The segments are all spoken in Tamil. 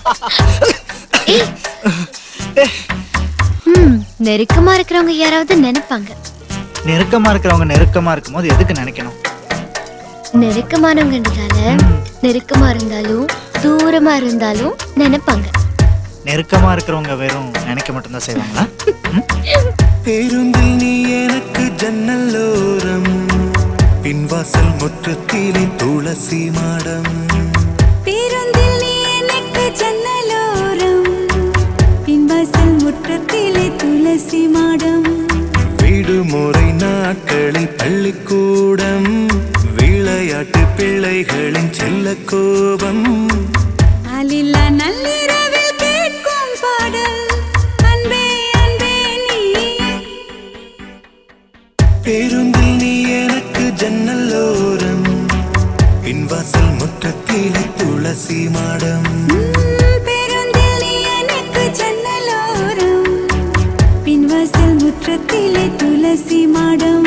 நெருக்கமா இருக்கிறவங்க யாராவது நினைப்பாங்க. நெருக்கமா இருக்கிறவங்க நெருக்கமா இருக்கும்போது எதுக்கு நினைக்கணும்? நெருக்கமானவங்கன்றதால நெருக்கமா இருந்தாலும் தூரமா இருந்தாலும் நினைப்பாங்க. நெருக்கமா இருக்கிறவங்க வெறும் நினைக்க மட்டும்தான் செய்வாங்களா? பேருந்தில் நீ எனக்கு ஜன்னலோரம், பின்வாசல் முற்றத்திலே துளசி மாடம். பேருந்தில் நீ எனக்கு ஜன்னலோரம், பின்வாசல் முற்றத்திலே துளசி மாடம். விடுமுறை நாட்களில் பள்ளிக்கூடம், விளையாட்டு பிள்ளைகளின் செல்ல கோபம். ஆளில்லா நள்ளிரவில் கேட்கும் பாடல், அன்பே அன்பே நீ. பேருந்தில் நீ எனக்கு ஜன்னலோரம், பின்வாசல் முற்றத்திலே துளசி மாடம். பேருந்தில் நீ எனக்கு ஜன்னலோரம், பின்வாசல் முற்றத்திலே துளசி மாடம்.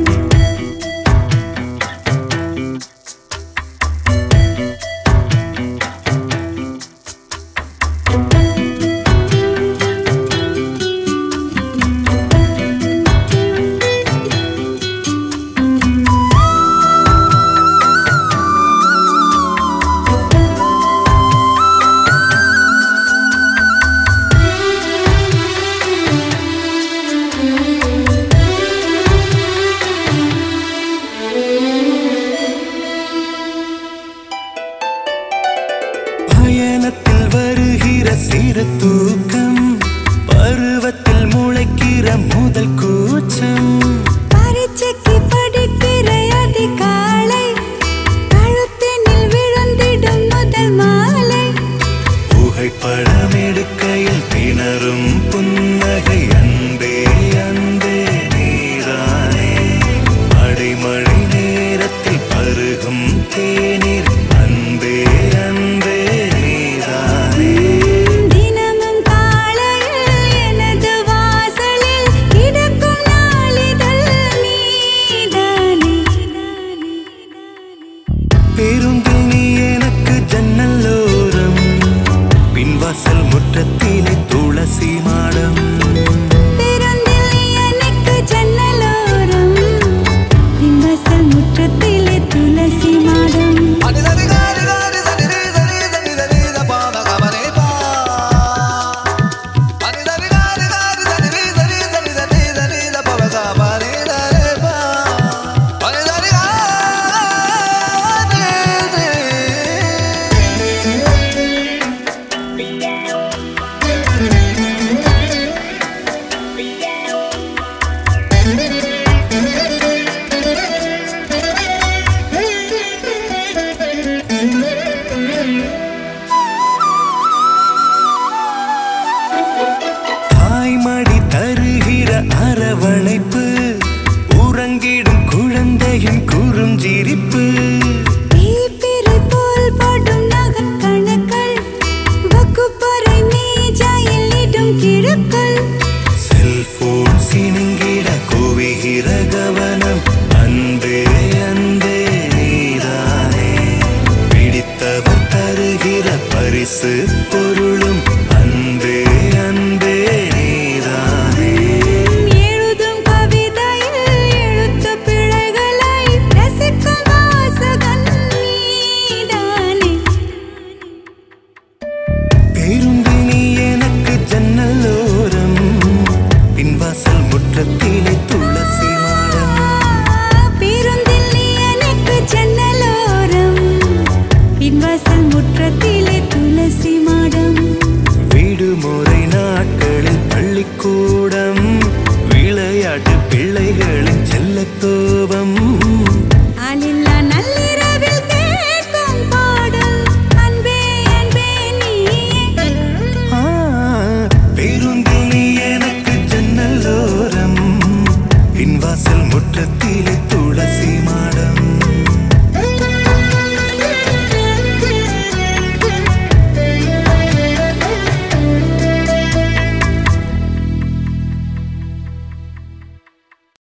பயணத்தில் வருகிற சிறு தூக்கம், பருவத்தில் முளைக்கிற முதல் கூச்சம். பரீட்சைக்கு படிக்கிற அதிகாலை, கழுத்தினில் விழுந்திடும் முதல் மாலை. புகைப்படம் எடுக்கையில் திணறும் புன்னகை, அன்பே அன்பே நீரானே. அடைமழை நேரத்தில் பருகும் தேநீர், அன்பே அன்பே நீரானே. தினமும் காலையில் எனது வாசலில் கிடக்கும் நாளிதழ் நீதானே. பேருந்தில் நீ எனக்கு ஜன்னலோரம், பின்வாசல் முற்றத்திலே துளசி மாடம். பேருந்தில் நீ எனக்கு ஜன்னலோரம், பின்வாசல் முற்றத்திலே துளசி மாடம். தாய்மடி தருகிற அரவணைப்பு, உறங்கிடும் குழந்தையின் குறுஞ்சிரிப்பு. தீப்பிறை போல் படும் நகக்கணுக்கள், வகுப்பறை மேஜையில் இடும் கிறுக்கள். செல்போன் சினுங்கிட குவிகிற கவனம், அன்பே அன்பே நீதானே. பிடித்தவர் தருகிற பரிசு பொருளும், அன்பே அன்பே நீதானே. எழுதும் கவிதையில் எழுத்து பிழைகளை ரசிக்கும் வாசகன் நீதானே. பேருந்தில் நீ எனக்கு ஜன்னலோரம், பின்வாசல் முற்றத்திலே துளசி மாடம். பேருந்தில் நீ எனக்கு ஜன்னலோரம், பின்வாசல் முற்றத்திலே துளசி மாடம். விடுமுறை நாட்களில் பள்ளிக்கூடம், விளையாட்டு பிள்ளைகளின் செல்ல கோபம். ஆளில்லா நள்ளிரவில் கேட்கும் பாடல், அன்பே அன்பே நீ. பேருந்தில் நீ எனக்கு ஜன்னலோரம், பின்வாசல் முற்றத்திலே துளசி மாடம்.